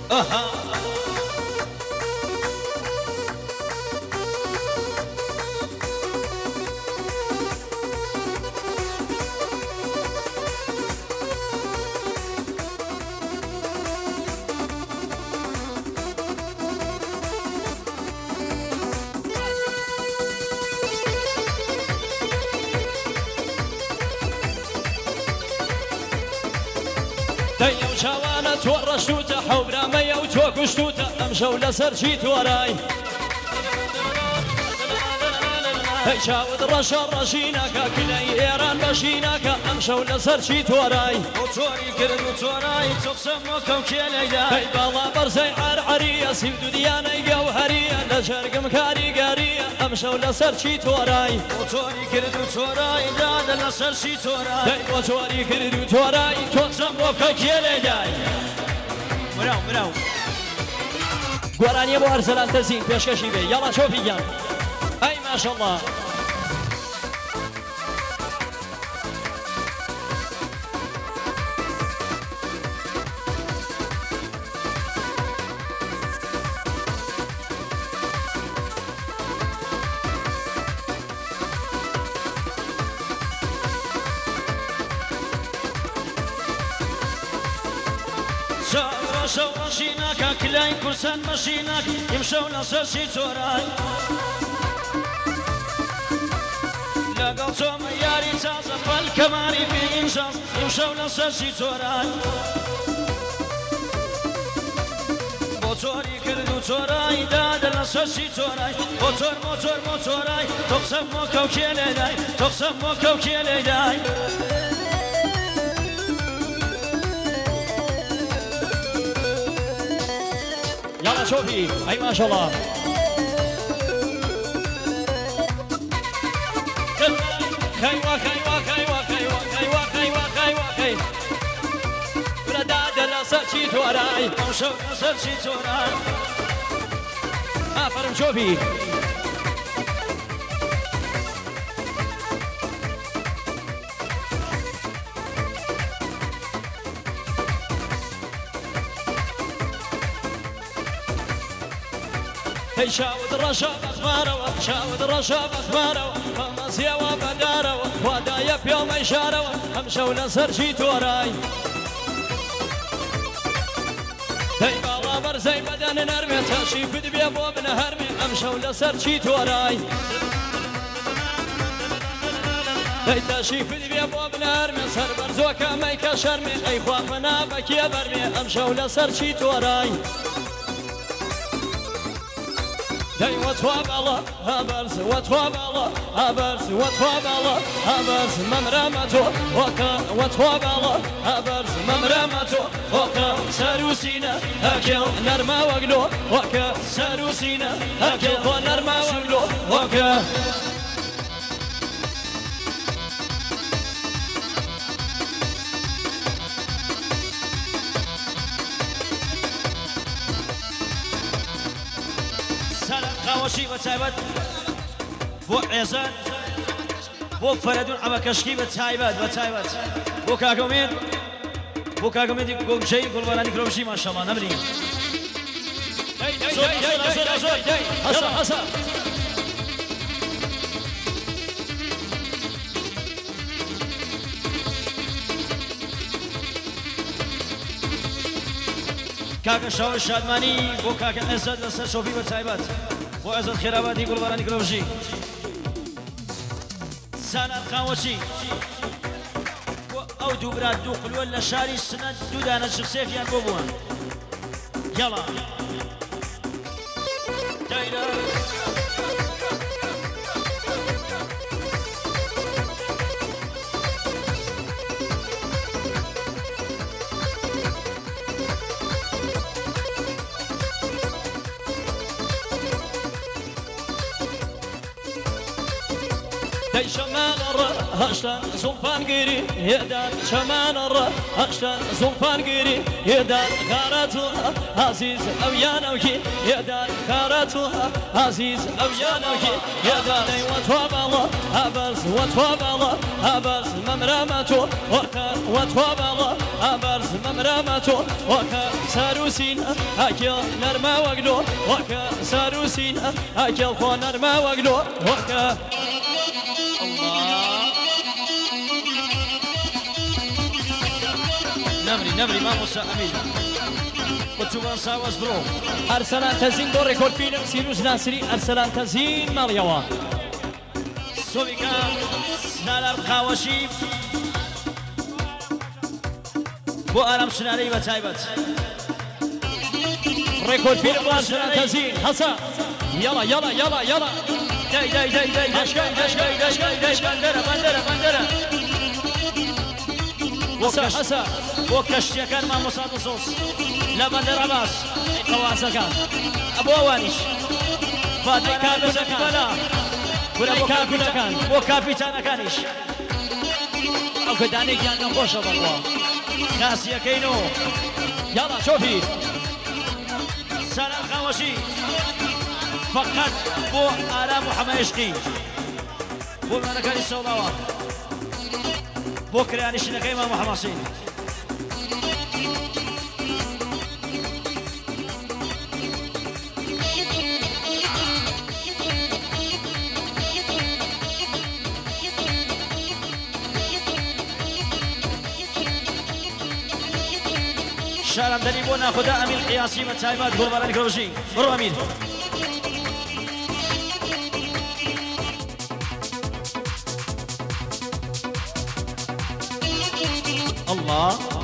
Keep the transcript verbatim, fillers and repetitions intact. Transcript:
اها دەیە و چاوانە تۆ ڕەشتوتە حەوبرامەیە و تۆ کوشتوتە ئەم شەو لەسەر چی تۆرای هەی چاوت ڕەشە ڕەشی ناکە کلەی ئێران بەشی ناکە ئەم شەو لەسەر چی تۆرای تۆری کرد و تۆرای تۆ قسەم وەکە و کێلەیدا هەی باڵا بەرزەی عەرعەریە سیب دوودیانەی گەوهەریە لە جەرگم کاریگەریە ئەم شەو لەسەر چی تۆرای تۆری کرد و تۆرای دادە لەسەر چی تۆرای هەی بۆ تۆری کرد و تۆرای تۆ قسەم وەکە و کێلەیدای براو براو گۆرانیە بۆ هەرزەلان تەزین پێشکەشی بێ یاڵا چۆپیگیان ئەی ماشەڵڵا شەو مەشینەکە کلای کورسان مەشینەک ئیمشەو لەسەر چی تۆرای لەگەڵ چۆمە یاری چازە پەل کەمانی بینشاز ئیمشەو لەسەر چی تۆرای بۆ تۆری کرد و تۆرای دادە لەسەر چی تۆرای بۆ تۆر مۆتۆر مۆتۆرای تۆ قسەم وەکە و کێلێدای تۆ قسەم وەکە و کێلێدای يلا شوفي اي ما شاء الله خيوة خيوة خيوة خيوة خيوة خيوة خيوة خيوة ولا داد لا سرشي توراي وشو سرشي توراي افرم شوفي هي شاود الرشاب اخباره شاود الرشاب اخباره فمسيا وبداره ودايا في يوم اشاره امشوا لسر شي توراي هي بالا برزي بدن نرمي تاشي في دبي ابو ابن هرمي امشوا لسر شي توراي هي تاشي في دبي ابو ابن هرمي سر برزوكا ميكا شرمي اي خوافنا بك يا برمي امشوا لسر شي توراي داي وتواب الله هبرز وتواب الله هبرز وتواب الله هبرز ممرمته وكا وتواب الله هبرز ممرمته وكا ساروسينا هكل نرما وقلو وكا ساروسينا هكل نرما وقلو وكا خاوشي بتايبت بو عزان بو فردون عما كشكي بتايبت بتايبت بو كاكومين بو كاكومين دي قول شيء قول وراني كروشي ما شاء الله نمري حسن حسن كاكا شاور شادماني بو كاكا عزت لسر شوفي بتايبت بو عزت خراباتي قول وراني كروشي سانا القاوشي او دو براد دو قلوة لشاري السنة دو دانا شخصيف يان بوبوان يلا دايرة دەی شەمان ڕە هەشتان زوڵفان گیری هێدان شەمان ڕە هەشتان زوڵفان گیری هێدان کارەتوە عزیز ئەو یانەوکی هێدان کارەتوە عزیز ئەو یانەوکی هێدانەی وەتوا باڵە ئابەرز وەتوا باڵە ئابەرز مەمرامە تۆ وەکە وەتوا باڵە ئابەرز مەمرامە تۆ وەکە ساروسینە ئاکێڵ نەرمە وەگلۆ وەکە ساروسینە ئاکێڵ خۆ نەرمە وەگلۆ وەکە نمري نمري ما موسى أمين وتوبان ساواز برو أرسلان تزين دور ريكورد فيلم سيروز ناصري أرسلان تزين ماليوا سوبيكا نالار قاوشي بو أرام شناري بتايبت ريكورد فيلم أرسلان تزين حسا يلا يلا يلا يلا داي داي داي داي داي داي داي داي داي داي بندرة بندرة بندرة حسا حسا وكشتيا كان مع مصاد الصوص لا بندر عباس قواسا كان ابو اوانيش فاتي كابس بلا ولا بو كابيتان بو كابيتان كانش او كداني كان نخوش والله خاسيا كينو يلا شوفي سلام خوشي فقط بو آرام وحمايشقي بو ملكاني السوداوة بو كرياني شنكي ما محمصين شارم دني بو ناخذ امين قياسي وتايمات قربان كروشي برو امين الله